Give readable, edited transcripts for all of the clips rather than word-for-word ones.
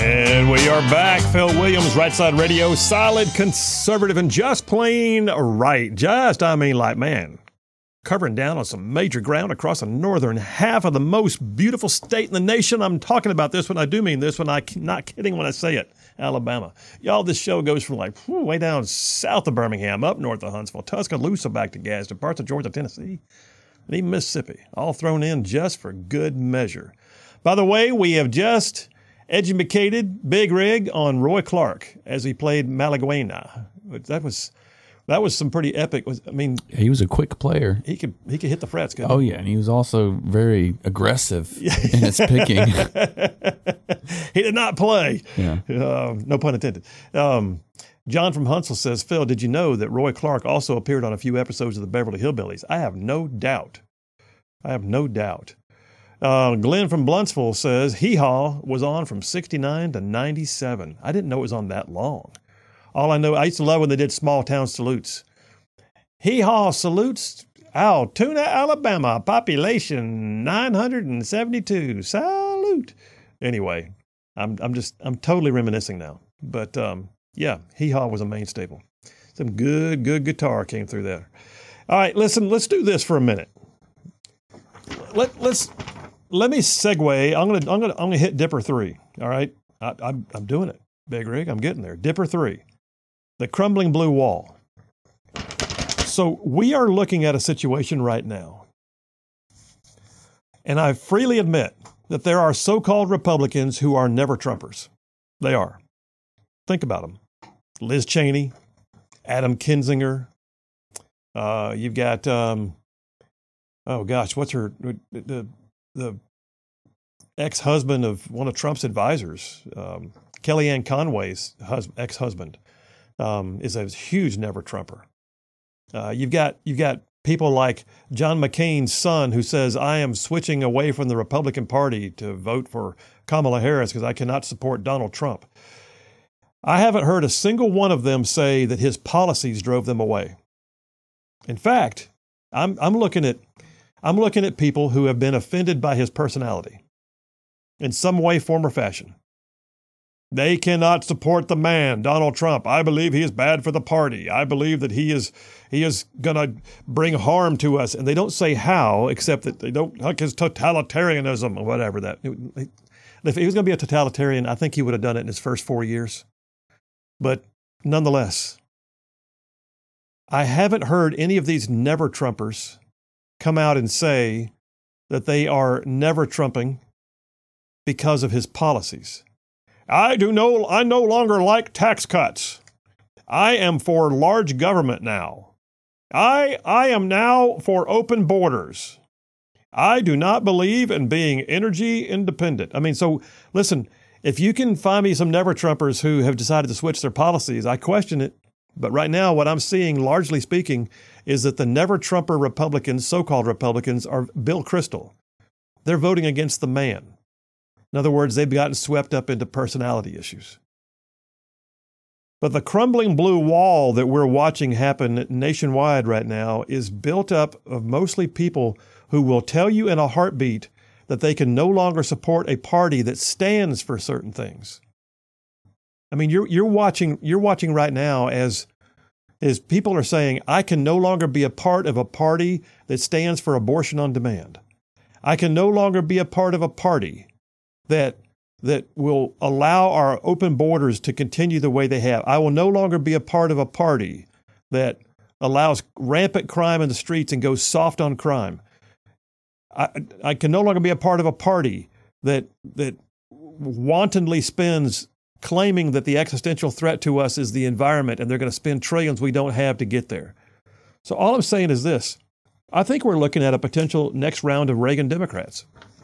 And we are back. Phil Williams, Right Side Radio, solid, conservative, and just plain right. Man, covering down on some major ground across the northern half of the most beautiful state in the nation. I'm talking about this when I do mean this, when I'm not kidding when I say it, Alabama. Y'all, this show goes from way down south of Birmingham, up north of Huntsville, Tuscaloosa, back to Gadsden, parts of Georgia, Tennessee, and even Mississippi, all thrown in just for good measure. By the way, we have just educated Big Rig on Roy Clark as he played Malaguena. That was some pretty epic. He was a quick player. He could hit the frets. Oh yeah, and he was also very aggressive in his picking. He did not play. Yeah. No pun intended. John from Huntsville says, Phil, did you know that Roy Clark also appeared on a few episodes of the Beverly Hillbillies? I have no doubt. Glenn from Bluntsville says, Hee Haw was on from 69 to 97. I didn't know it was on that long. All I know, I used to love when they did small town salutes. Hee Haw salutes Altoona, Alabama, population 972. Salute. Anyway, I'm totally reminiscing now. But yeah, Hee Haw was a main staple. Some good guitar came through there. All right, listen, let's do this for a minute. Let me segue. I'm gonna hit Dipper 3. All right, I'm doing it, Big Rig. I'm getting there. Dipper 3, the crumbling blue wall. So we are looking at a situation right now, and I freely admit that there are so-called Republicans who are never Trumpers. They are. Think about them: Liz Cheney, Adam Kinzinger. You've got what's her the ex-husband of one of Trump's advisors, Kellyanne Conway's ex-husband, is a huge never Trumper. You've got people like John McCain's son who says, I am switching away from the Republican Party to vote for Kamala Harris because I cannot support Donald Trump. I haven't heard a single one of them say that his policies drove them away. In fact, I'm looking at people who have been offended by his personality in some way, form, or fashion. They cannot support the man, Donald Trump. I believe he is bad for the party. I believe that he is going to bring harm to us. And they don't say how, except that they don't like his totalitarianism or whatever that. If he was going to be a totalitarian, I think he would have done it in his first 4 years. But nonetheless, I haven't heard any of these never Trumpers come out and say that they are never Trumping because of his policies. I no longer like tax cuts. I am for large government now. I am now for open borders. I do not believe in being energy independent. So listen, if you can find me some never Trumpers who have decided to switch their policies, I question it. But right now, what I'm seeing, largely speaking, is that the never Trumper Republicans, so-called Republicans, are Bill Kristol. They're voting against the man. In other words, they've gotten swept up into personality issues. But the crumbling blue wall that we're watching happen nationwide right now is built up of mostly people who will tell you in a heartbeat that they can no longer support a party that stands for certain things. You're watching right now as people are saying, I can no longer be a part of a party that stands for abortion on demand. I can no longer be a part of a party that will allow our open borders to continue the way they have. I will no longer be a part of a party that allows rampant crime in the streets and goes soft on crime. I can no longer be a part of a party that wantonly spends claiming that the existential threat to us is the environment and they're going to spend trillions we don't have to get there. So all I'm saying is this. I think we're looking at a potential next round of Reagan Democrats.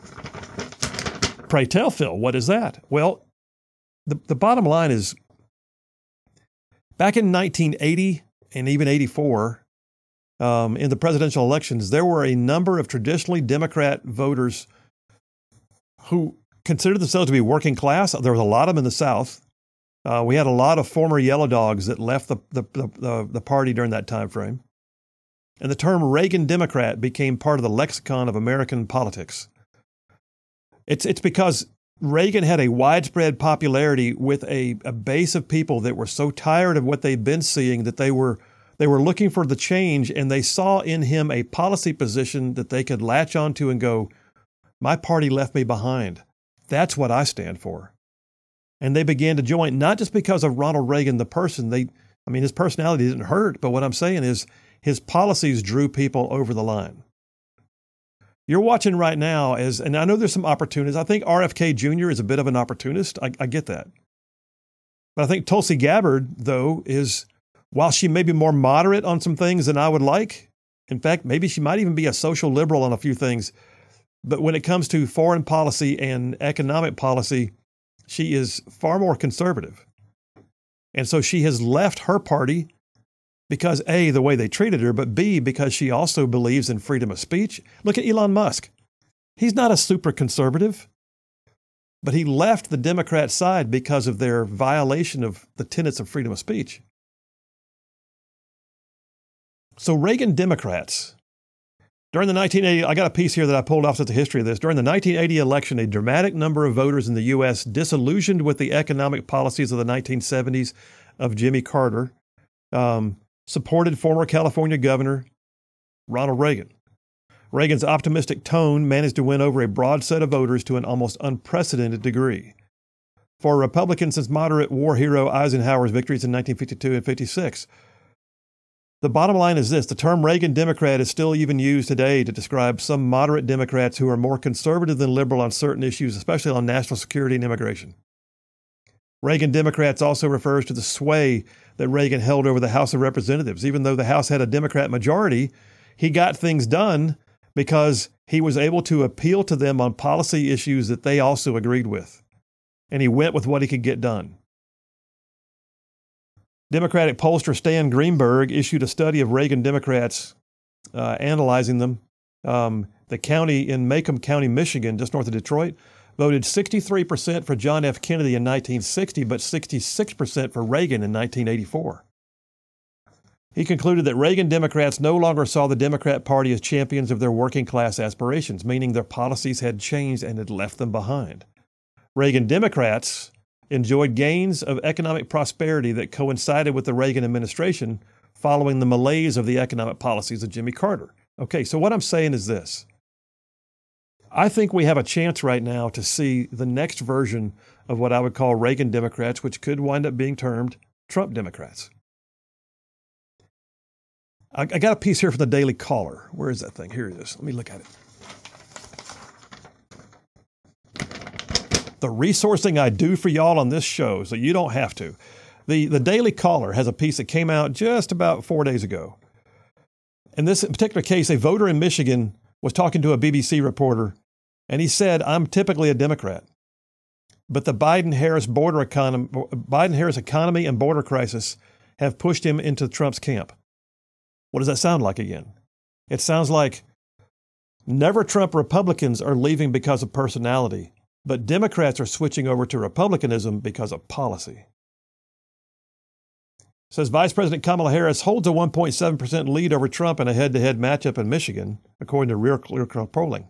Pray tell, Phil, what is that? Well, the bottom line is back in 1980 and even 84, in the presidential elections, there were a number of traditionally Democrat voters who considered themselves to be working class. There was a lot of them in the South. We had a lot of former yellow dogs that left the party during that time frame. And the term Reagan Democrat became part of the lexicon of American politics. It's because Reagan had a widespread popularity with a base of people that were so tired of what they'd been seeing that they were looking for the change, and they saw in him a policy position that they could latch onto and go, my party left me behind. That's what I stand for. And they began to join, not just because of Ronald Reagan, the person. His personality didn't hurt, but what I'm saying is his policies drew people over the line. You're watching right now and I know there's some opportunists. I think RFK Jr. is a bit of an opportunist. I get that. But I think Tulsi Gabbard, though, while she may be more moderate on some things than I would like, in fact, maybe she might even be a social liberal on a few things, but when it comes to foreign policy and economic policy, she is far more conservative. And so she has left her party because A, the way they treated her, but B, because she also believes in freedom of speech. Look at Elon Musk. He's not a super conservative, but he left the Democrat side because of their violation of the tenets of freedom of speech. So Reagan Democrats, during the 1980, I got a piece here that I pulled off at the history of this. During the 1980 election, a dramatic number of voters in the U.S. disillusioned with the economic policies of the 1970s of Jimmy Carter, supported former California Governor Ronald Reagan. Reagan's optimistic tone managed to win over a broad set of voters to an almost unprecedented degree. For Republicans, since moderate war hero Eisenhower's victories in 1952 and 56, the bottom line is this: the term Reagan Democrat is still even used today to describe some moderate Democrats who are more conservative than liberal on certain issues, especially on national security and immigration. Reagan Democrats also refers to the sway that Reagan held over the House of Representatives. Even though the House had a Democrat majority, he got things done because he was able to appeal to them on policy issues that they also agreed with. And he went with what he could get done. Democratic pollster Stan Greenberg issued a study of Reagan Democrats, analyzing them. The county in Macomb County, Michigan, just north of Detroit, voted 63% for John F. Kennedy in 1960, but 66% for Reagan in 1984. He concluded that Reagan Democrats no longer saw the Democrat Party as champions of their working class aspirations, meaning their policies had changed and had left them behind. Reagan Democrats enjoyed gains of economic prosperity that coincided with the Reagan administration following the malaise of the economic policies of Jimmy Carter. Okay, so what I'm saying is this. I think we have a chance right now to see the next version of what I would call Reagan Democrats, which could wind up being termed Trump Democrats. I got a piece here from the Daily Caller. Where is that thing? Here it is. Let me look at it. The resourcing I do for y'all on this show, so you don't have to. The Daily Caller has a piece that came out just about 4 days ago. In this particular case, a voter in Michigan was talking to a BBC reporter, and he said, I'm typically a Democrat, but the Biden-Harris economy and border crisis have pushed him into Trump's camp. What does that sound like again? It sounds like never Trump Republicans are leaving because of personality, but Democrats are switching over to Republicanism because of policy. Says Vice President Kamala Harris holds a 1.7% lead over Trump in a head-to-head matchup in Michigan, according to Real Clear polling.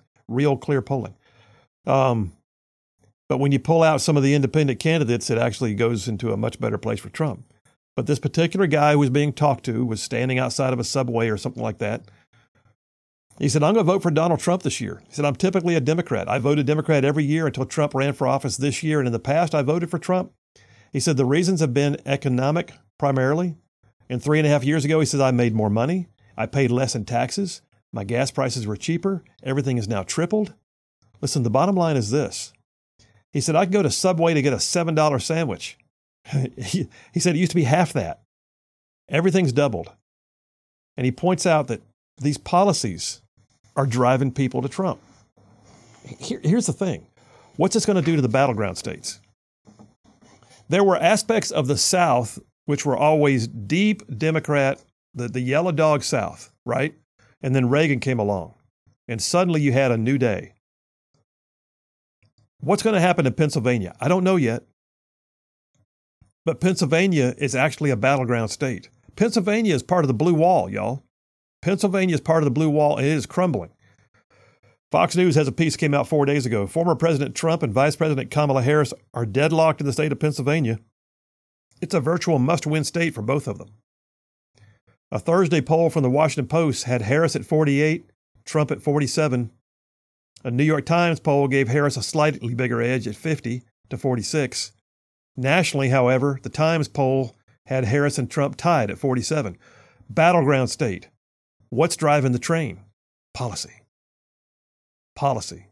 But when you pull out some of the independent candidates, it actually goes into a much better place for Trump. But this particular guy who was being talked to was standing outside of a subway or something like that. He said, I'm going to vote for Donald Trump this year. He said, I'm typically a Democrat. I voted Democrat every year until Trump ran for office this year. And in the past, I voted for Trump. He said, the reasons have been economic primarily. And 3.5 years ago, he said, I made more money. I paid less in taxes. My gas prices were cheaper. Everything is now tripled. Listen, the bottom line is this. He said, I could go to Subway to get a $7 sandwich. He said it used to be half that. Everything's doubled. And he points out that these policies are driving people to Trump. Here's the thing. What's this going to do to the battleground states? There were aspects of the South which were always deep Democrat, the yellow dog South, right? And then Reagan came along. And suddenly you had a new day. What's going to happen in Pennsylvania? I don't know yet. But Pennsylvania is actually a battleground state. Pennsylvania is part of the blue wall, y'all. Pennsylvania is part of the blue wall, and it is crumbling. Fox News has a piece came out 4 days ago. Former President Trump and Vice President Kamala Harris are deadlocked in the state of Pennsylvania. It's a virtual must-win state for both of them. A Thursday poll from the Washington Post had Harris at 48, Trump at 47. A New York Times poll gave Harris a slightly bigger edge at 50 to 46. Nationally, however, the Times poll had Harris and Trump tied at 47. Battleground state. What's driving the train? Policy. Policy.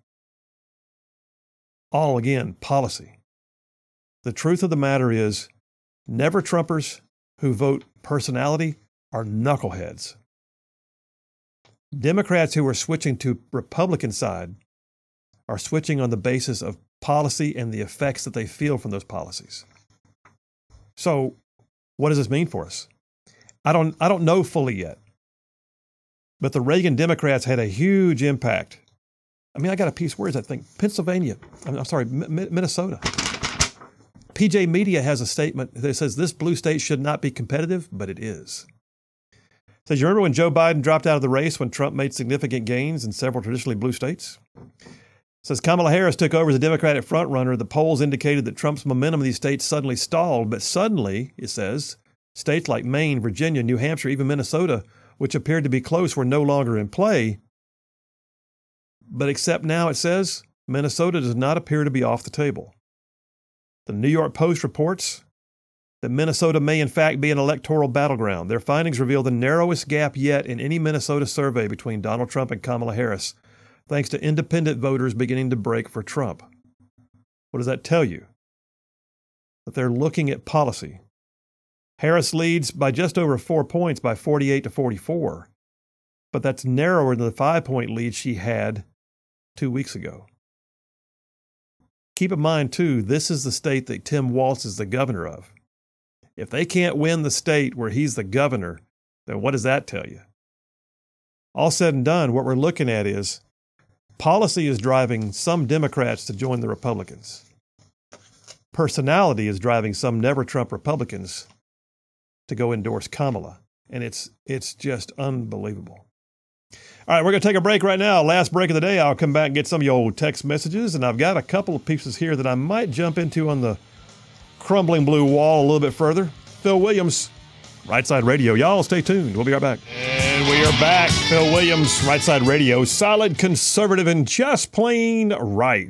All again, policy. The truth of the matter is, never Trumpers who vote personality are knuckleheads. Democrats who are switching to Republican side are switching on the basis of policy and the effects that they feel from those policies. So, what does this mean for us? I don't know fully yet. But the Reagan Democrats had a huge impact. I mean, I got a piece, where is that thing? Pennsylvania. I'm sorry, Minnesota. PJ Media has a statement that says this blue state should not be competitive, but it is. It says, you remember when Joe Biden dropped out of the race when Trump made significant gains in several traditionally blue states? It says Kamala Harris took over as a Democratic frontrunner. The polls indicated that Trump's momentum in these states suddenly stalled, but suddenly, it says, states like Maine, Virginia, New Hampshire, even Minnesota, which appeared to be close, were no longer in play. But except now, it says, Minnesota does not appear to be off the table. The New York Post reports that Minnesota may in fact be an electoral battleground. Their findings reveal the narrowest gap yet in any Minnesota survey between Donald Trump and Kamala Harris, thanks to independent voters beginning to break for Trump. What does that tell you? That they're looking at policy. Harris leads by just over 4 points by 48 to 44, but that's narrower than the 5-point lead she had 2 weeks ago. Keep in mind, too, this is the state that Tim Walz is the governor of. If they can't win the state where he's the governor, then what does that tell you? All said and done, what we're looking at is policy is driving some Democrats to join the Republicans. Personality is driving some never-Trump Republicans to go endorse Kamala. And it's just unbelievable. All right, we're going to take a break right now. Last break of the day. I'll come back and get some of your old text messages. And I've got a couple of pieces here that I might jump into on the crumbling blue wall a little bit further. Phil Williams, Right Side Radio. Y'all stay tuned. We'll be right back. And we are back. Phil Williams, Right Side Radio. Solid, conservative, and just plain right.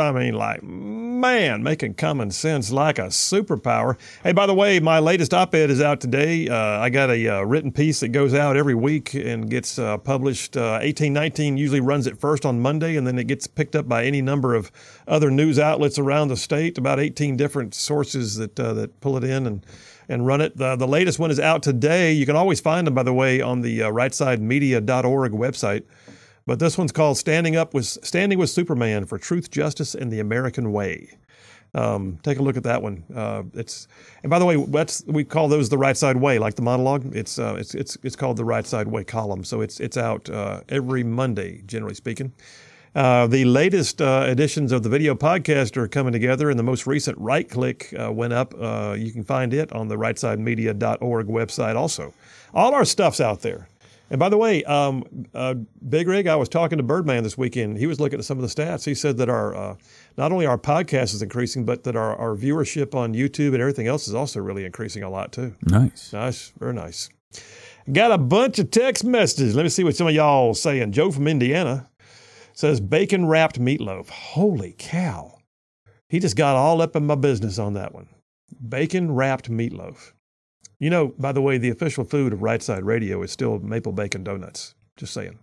Making common sense like a superpower. Hey, by the way, my latest op-ed is out today. I got a written piece that goes out every week and gets published. 1819 usually runs it first on Monday, and then it gets picked up by any number of other news outlets around the state, about 18 different sources that pull it in and run it. The latest one is out today. You can always find them, by the way, on the rightsidemedia.org website. But this one's called Standing with Superman for Truth, Justice, and the American Way. Take a look at that one. And by the way, we call those the Right Side Way, like the monologue. It's called the Right Side Way column. So it's out every Monday, generally speaking. The latest editions of the video podcast are coming together, and the most recent Right Click went up. You can find it on the rightsidemedia.org website also. All our stuff's out there. And by the way, Big Rig, I was talking to Birdman this weekend. He was looking at some of the stats. He said that our not only our podcast is increasing, but that our viewership on YouTube and everything else is also really increasing a lot too. Nice. Nice. Very nice. Got a bunch of text messages. Let me see what some of y'all are saying. Joe from Indiana says bacon-wrapped meatloaf. Holy cow. He just got all up in my business on that one. Bacon-wrapped meatloaf. You know, by the way, the official food of Right Side Radio is still maple bacon donuts. Just saying.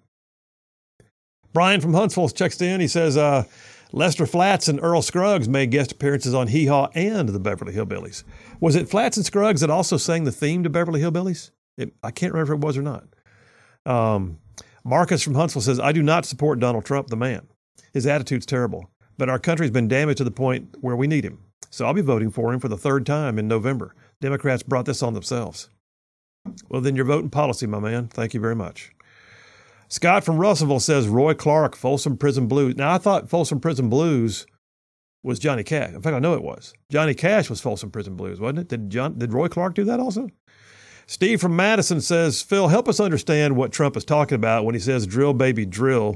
Brian from Huntsville checks in. He says, Lester Flatts and Earl Scruggs made guest appearances on Hee Haw and the Beverly Hillbillies. Was it Flatts and Scruggs that also sang the theme to Beverly Hillbillies? I can't remember if it was or not. Marcus from Huntsville says, I do not support Donald Trump, the man. His attitude's terrible, but our country's been damaged to the point where we need him. So I'll be voting for him for the third time in November. Democrats brought this on themselves. Well, then you're voting policy, my man. Thank you very much. Scott from Russellville says Roy Clark, Folsom Prison Blues. Now, I thought Folsom Prison Blues was Johnny Cash. In fact, I know it was. Johnny Cash was Folsom Prison Blues, wasn't it? Did Roy Clark do that also? Steve from Madison says, Phil, help us understand what Trump is talking about when he says drill, baby, drill.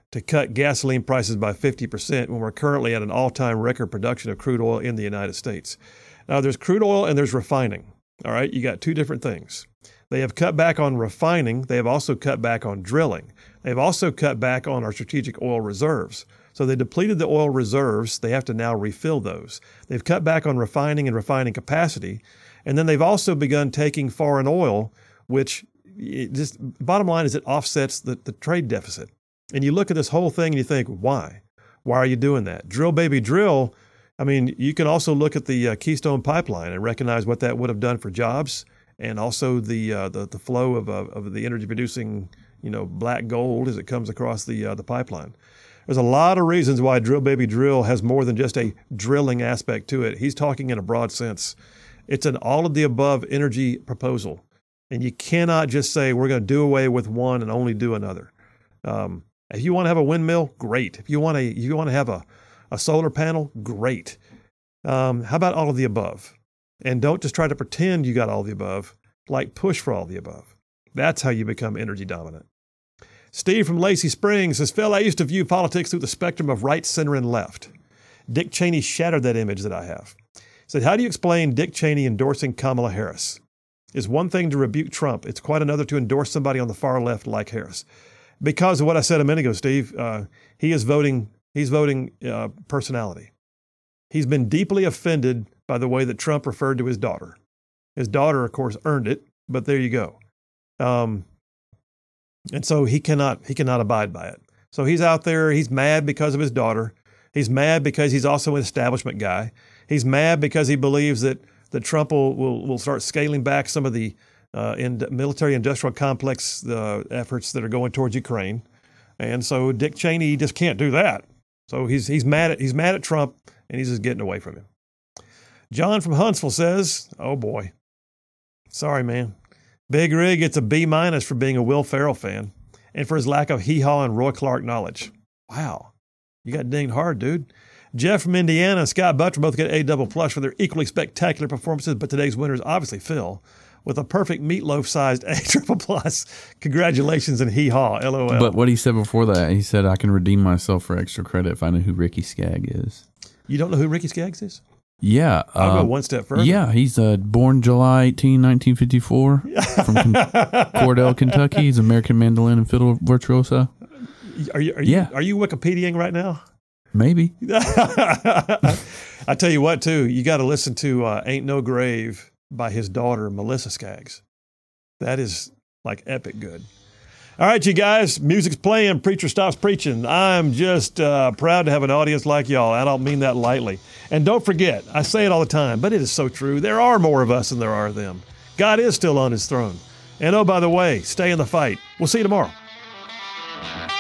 to cut gasoline prices by 50% when we're currently at an all-time record production of crude oil in the United States. Now, there's crude oil and there's refining. All right, you got two different things. They have cut back on refining. They have also cut back on drilling. They've also cut back on our strategic oil reserves. So they depleted the oil reserves. They have to now refill those. They've cut back on refining and refining capacity. And then they've also begun taking foreign oil, which just bottom line is it offsets the trade deficit. And you look at this whole thing and you think, why? Why are you doing that? Drill, baby, drill. I mean, you can also look at the Keystone Pipeline and recognize what that would have done for jobs and also the flow of the energy producing, black gold as it comes across the pipeline. There's a lot of reasons why Drill Baby Drill has more than just a drilling aspect to it. He's talking in a broad sense. It's an all-of-the-above energy proposal. And you cannot just say we're going to do away with one and only do another. If you want to have a windmill, great. If you want to have a solar panel, great. How about all of the above? And don't just try to pretend you got all of the above. Like push for all of the above. That's how you become energy dominant. Steve from Lacey Springs says, Phil, I used to view politics through the spectrum of right, center, and left. Dick Cheney shattered that image that I have. He said, how do you explain Dick Cheney endorsing Kamala Harris? It's one thing to rebuke Trump. It's quite another to endorse somebody on the far left like Harris. Because of what I said a minute ago, Steve, he's voting personality. He's been deeply offended by the way that Trump referred to his daughter. His daughter, of course, earned it, but there you go. And so he cannot abide by it. So he's out there. He's mad because of his daughter. He's mad because he's also an establishment guy. He's mad because he believes that Trump will start scaling back some of the military-industrial complex efforts that are going towards Ukraine. And so Dick Cheney just can't do that. So he's mad at Trump, and he's just getting away from him. John from Huntsville says, oh boy, sorry, man. Big Rig gets a B- for being a Will Ferrell fan and for his lack of hee-haw and Roy Clark knowledge. Wow. You got dinged hard, dude. Jeff from Indiana and Scott Butler both get A++ for their equally spectacular performances, but today's winner is obviously Phil with a perfect meatloaf-sized A++. Congratulations and hee-haw, LOL. But what he said before that, he said, I can redeem myself for extra credit if I know who Ricky Skaggs is. You don't know who Ricky Skaggs is? Yeah. I'll go one step further. Yeah, he's born July 18, 1954 from Cordell, Kentucky. He's an American mandolin and fiddle virtuoso. Are you Wikipediaing right now? Maybe. I tell you what, too, you got to listen to Ain't No Grave by his daughter, Melissa Skaggs. That is like epic good. All right, you guys, music's playing, preacher stops preaching. I'm just proud to have an audience like y'all. I don't mean that lightly. And don't forget, I say it all the time, but it is so true. There are more of us than there are of them. God is still on his throne. And oh, by the way, stay in the fight. We'll see you tomorrow.